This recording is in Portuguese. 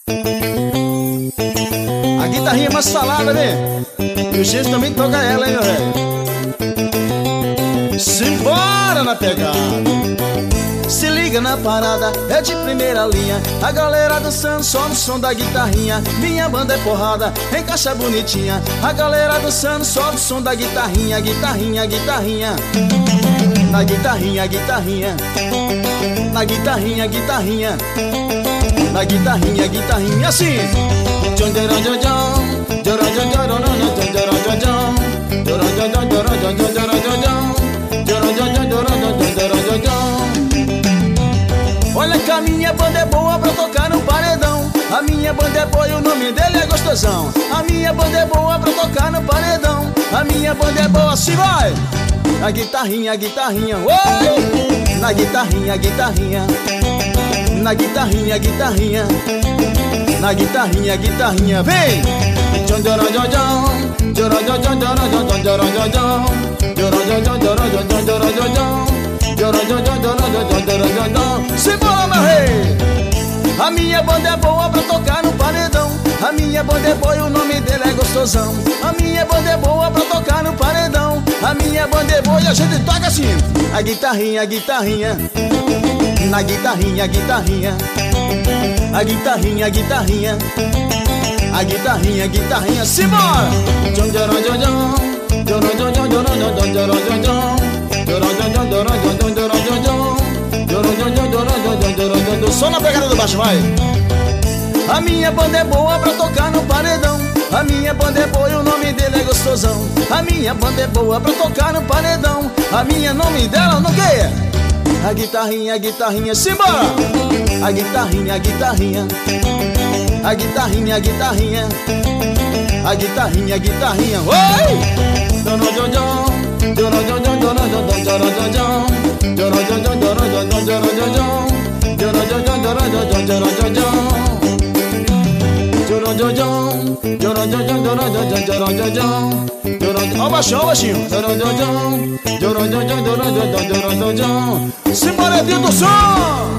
A guitarrinha mais falada, né? E o gente também toca ela, hein, meu velho? Simbora na pegada. Se liga na parada, é de primeira linha. A galera dançando só no som da guitarrinha. Minha banda é porrada, encaixa bonitinha. A galera dançando só no som da guitarrinha. Guitarrinha, guitarrinha. Na guitarrinha, guitarrinha. Na guitarrinha, guitarrinha. Na guitarrinha, guitarrinha, assim. Olha que a minha banda é boa pra tocar no paredão. A minha banda é boa e o nome dele é gostosão. A minha banda é boa pra tocar no paredão. A minha banda é boa, assim vai. Na guitarrinha, guitarrinha, oi! Na guitarrinha, guitarrinha. Na guitarrinha, guitarrinha. Na guitarrinha, guitarrinha, vem! Simbora, meu rei! A minha banda é boa pra tocar no paredão. A minha banda é boa e o nome dele é gostosão. A minha banda é boa pra tocar no paredão. A minha banda é boa e a gente toca assim. A guitarrinha, guitarrinha. Na guitarrinha, guitarrinha. A guitarrinha, guitarrinha. A guitarrinha, guitarrinha, simbora! Só na pegada do baixo, vai! A minha banda é boa pra tocar no paredão. A minha banda é boa e o nome dele é gostosão. A minha banda é boa pra tocar no paredão. A minha nome dela não quer. A guitarrinha, guitarrinha, simbora! A guitarrinha, guitarrinha. A guitarrinha, guitarrinha. A guitarrinha, guitarrinha, oi! Ó o baixinho, ó o baixinho. Simbora, Edinho do som!